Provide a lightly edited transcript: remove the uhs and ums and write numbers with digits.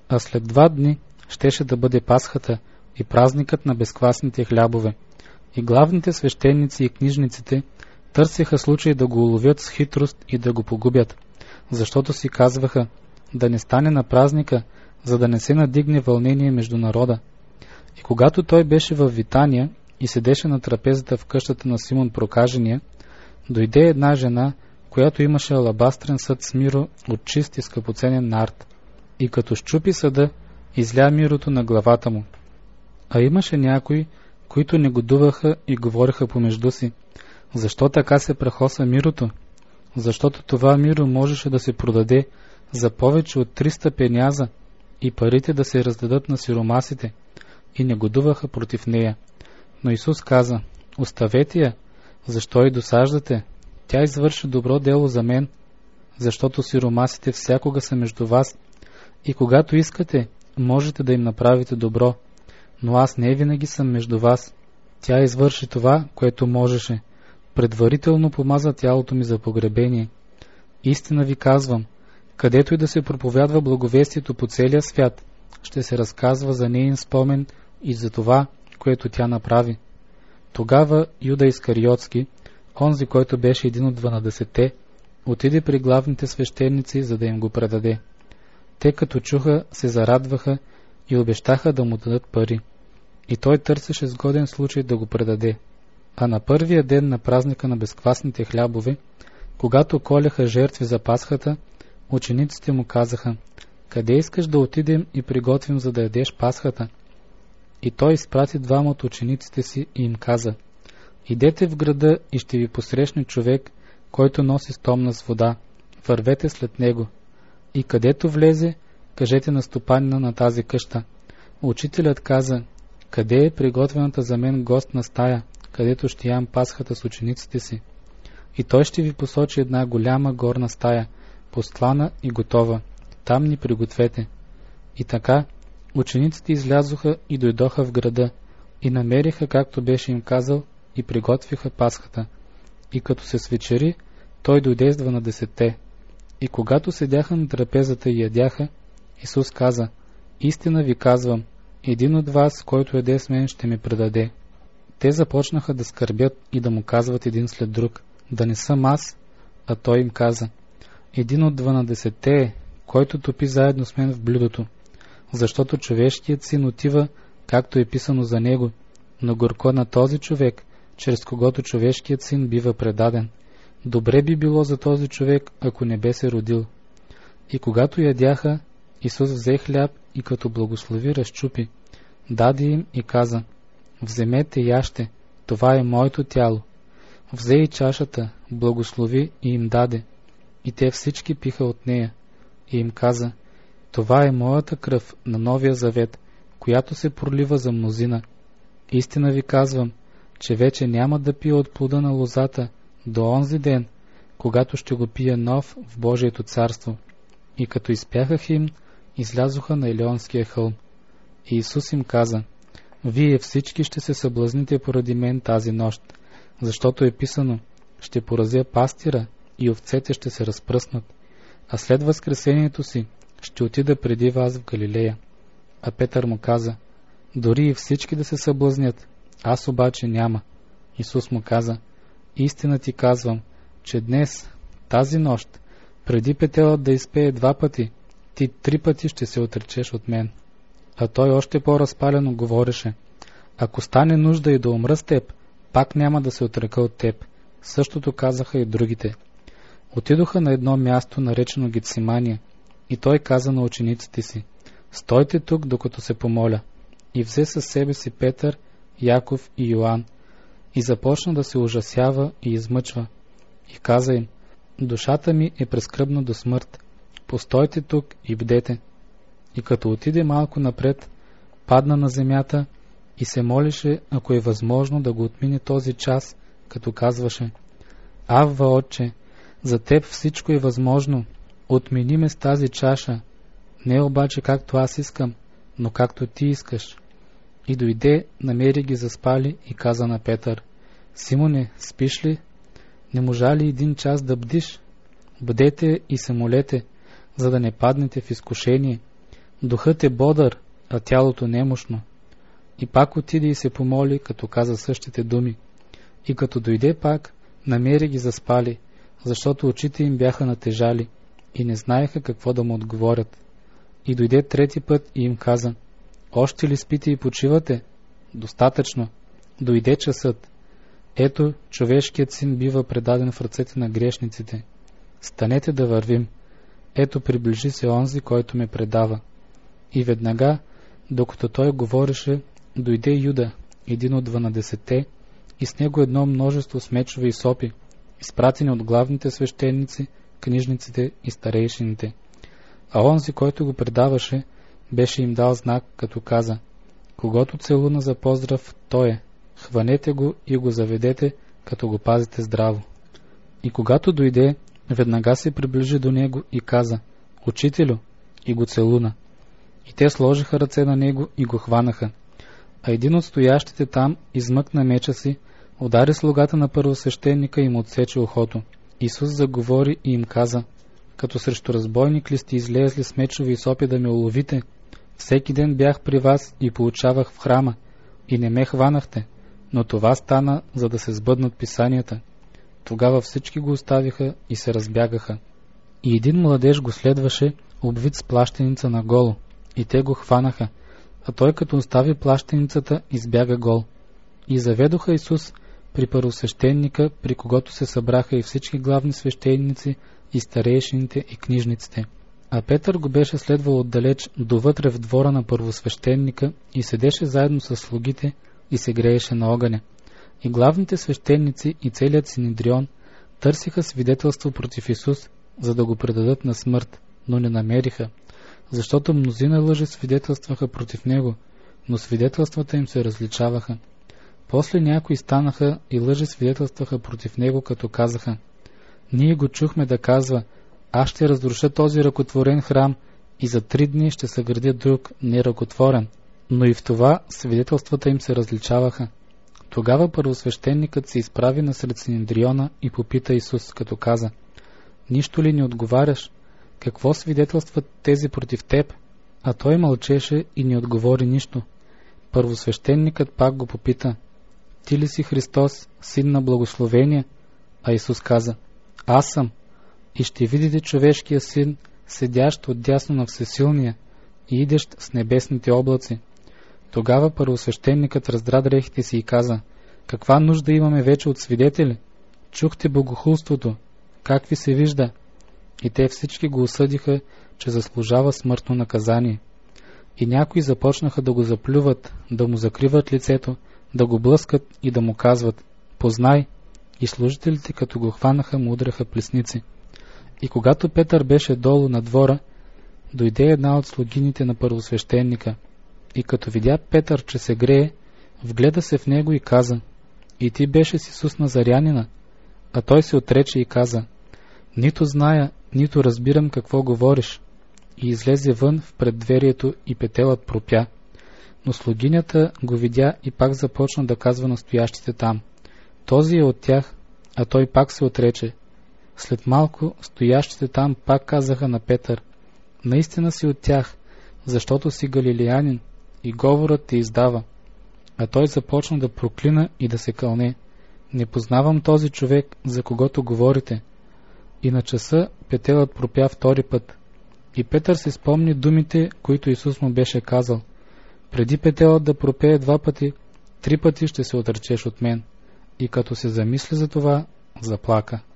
А след 2 дни щеше да бъде Пасхата и празникът на безквасните хлябове. И главните свещеници и книжниците търсеха случай да го уловят с хитрост и да го погубят, защото си казваха да не стане на празника, за да не се надигне вълнение между народа. И когато той беше в Витания и седеше на трапезата в къщата на Симон Прокажения, дойде една жена, която имаше алабастрен съд с миро от чист и скъпоценен нард, и като щупи съда, изля мирото на главата му. А имаше някои, които негодуваха и говореха помежду си: защо така се прахоса мирото? Защото това миро можеше да се продаде за повече от 300 пеняза и парите да се раздадат на сиромасите, и негодуваха против нея. Но Исус каза: оставете я, защо и досаждате? Тя извърши добро дело за мен, защото сиромасите всякога са между вас и когато искате, можете да им направите добро, но аз не винаги съм между вас. Тя извърши това, което можеше. Предварително помаза тялото ми за погребение. Истина ви казвам, където и да се проповядва благовестието по целия свят, ще се разказва за неин спомен и за това, което тя направи. Тогава Юда Искариотски, онзи, който беше един от 12-те, отиде при главните свещеници, за да им го предаде. Те като чуха, се зарадваха и обещаха да му дадат пари. И той търсеше сгоден случай да го предаде. А на първия ден на празника на безквасните хлябове, когато коляха жертви за Пасхата, учениците му казаха: къде искаш да отидем и приготвим, за да ядеш Пасхата? И той изпрати 2 от учениците си и им каза: идете в града и ще ви посрещне човек, който носи стомна с вода. Вървете след него. И където влезе, кажете на стопанина на тази къща: учителят каза: къде е приготвената за мен гостна стая, където ще ям Пасхата с учениците си? И той ще ви посочи една голяма горна стая, постлана и готова. Там ни пригответе. И така, учениците излязоха и дойдоха в града, и намериха, както беше им казал, и приготвиха Пасхата. И като се свечери, той дойде с 12-те. И когато седяха на трапезата и ядяха, Исус каза: истина ви казвам, един от вас, който яде с мен, ще ме предаде. Те започнаха да скърбят и да му казват един след друг: да не съм аз. А той им каза: един от 12-те е, който топи заедно с мен в блюдото, защото човешкият син отива, както е писано за него, но горко на този човек, чрез когото човешкият син бива предаден. Добре би било за този човек, ако не бе се родил. И когато ядяха, Исус взе хляб и като благослови, разчупи, даде им и каза: вземете и яжте, това е моето тяло. Взе и чашата, благослови и им даде, и те всички пиха от нея. И им каза: това е моята кръв на новия завет, която се пролива за мнозина. Истина ви казвам, че вече няма да пия от плода на лозата до онзи ден, когато ще го пия нов в Божието царство. И като изпяха химн, излязоха на Елеонския хълм. И Исус им каза: вие всички ще се съблазните поради мен тази нощ, защото е писано: ще поразя пастира и овцете ще се разпръснат, а след възкресението си ще отида преди вас в Галилея. А Петър му каза: дори и всички да се съблазнят, аз обаче няма. Исус му каза: истина ти казвам, че днес, тази нощ, преди петелът да изпее 2 пъти, ти 3 пъти ще се отречеш от мен. А той още по-разпалено говореше: ако стане нужда и да умра с теб, пак няма да се отрека от теб. Същото казаха и другите. Отидоха на едно място, наречено Гетсимания, и той каза на учениците си: стойте тук, докато се помоля. И взе със себе си Петър, Яков и Йоан, и започна да се ужасява и измъчва. И каза им: душата ми е прескръбна до смърт, постойте тук и бдете. И като отиде малко напред, падна на земята и се молеше, ако е възможно, да го отмине този час, като казваше: Авва, Отче, за теб всичко е възможно, отмени ме с тази чаша, не обаче както аз искам, но както ти искаш. И дойде, намери ги заспали и каза на Петър: Симоне, спиш ли? Не можа ли 1 час да бдиш? Бъдете и се молете, за да не паднете в изкушение. Духът е бодър, а тялото немощно. И пак отиде и се помоли, като каза същите думи. И като дойде пак, намери ги заспали, защото очите им бяха натежали и не знаеха какво да му отговорят. И дойде трети път и им каза: още ли спите и почивате? Достатъчно. Дойде часът. Ето, човешкият син бива предаден в ръцете на грешниците. Станете да вървим. Ето, приближи се онзи, който ме предава. И веднага, докато той говореше, дойде Юда, един от 12-те, и с него едно множество с мечове и сопи, изпратени от главните свещеници, книжниците и старейшините. А онзи, който го предаваше, беше им дал знак, като каза: когото целуна за поздрав, той е. Хванете го и го заведете, като го пазите здраво. И когато дойде, веднага се приближи до него и каза: учителю, и го целуна. И те сложиха ръце на него и го хванаха. А един от стоящите там измъкна меча си, удари слугата на първосвещеника и му отсече ухото. Исус заговори и им каза: като срещу разбойник ли сте излезли с мечове и сопи да ме уловите? Всеки ден бях при вас и поучавах в храма, и не ме хванахте, но това стана, за да се сбъднат писанията. Тогава всички го оставиха и се разбягаха. И един младеж го следваше, обвит с плащеница наголо, и те го хванаха, а той като остави плащеницата, избяга гол. И заведоха Исус при първосвещеника, при когото се събраха и всички главни свещеници, и старейшините, и книжниците. А Петър го беше следвал отдалеч довътре в двора на първосвещеника и седеше заедно с слугите и се грееше на огъня. И главните свещеници и целият Синедрион търсиха свидетелство против Исус, за да го предадат на смърт, но не намериха, защото мнозина лъжи свидетелстваха против него, но свидетелствата им се различаваха. После някои станаха и лъжи свидетелстваха против него, като казаха: ние го чухме да казва: аз ще разруша този ръкотворен храм и за 3 дни ще съградя друг неръкотворен. Но и в това свидетелствата им се различаваха. Тогава първосвещеникът се изправи насред Синедриона и попита Исус, като каза: нищо ли не отговаряш? Какво свидетелстват тези против теб? А той мълчеше и не отговори нищо. Първосвещеникът пак го попита: ти ли си Христос, син на благословение? А Исус каза: аз съм. И ще видите човешкия син, седящ отдясно на Всесилния и идещ с небесните облаци. Тогава първосвещеникът раздра дрехите си и каза: каква нужда имаме вече от свидетели? Чухте богохулството, как ви се вижда? И те всички го осъдиха, че заслужава смъртно наказание. И някои започнаха да го заплюват, да му закриват лицето, да го блъскат и да му казват: познай! И служителите, като го хванаха, му удряха плесници. И когато Петър беше долу на двора, дойде една от слугините на първосвещеника, и като видя Петър, че се грее, вгледа се в него и каза: и ти беше с Исус Назарянина? А той се отрече и каза: нито зная, нито разбирам какво говориш. И излезе вън в преддверието и петелът пропя. Но слугинята го видя и пак започна да казва на стоящите там: този е от тях, а той пак се отрече. След малко стоящите там пак казаха на Петър: наистина си от тях, защото си галилеянин и говорът те издава. А той започна да проклина и да се кълне: не познавам този човек, за когото говорите. И на часа петелът пропя втори път. И Петър се спомни думите, които Исус му беше казал: преди петелът да пропее 2 пъти, 3 пъти ще се отречеш от мен. И като се замисли за това, заплака.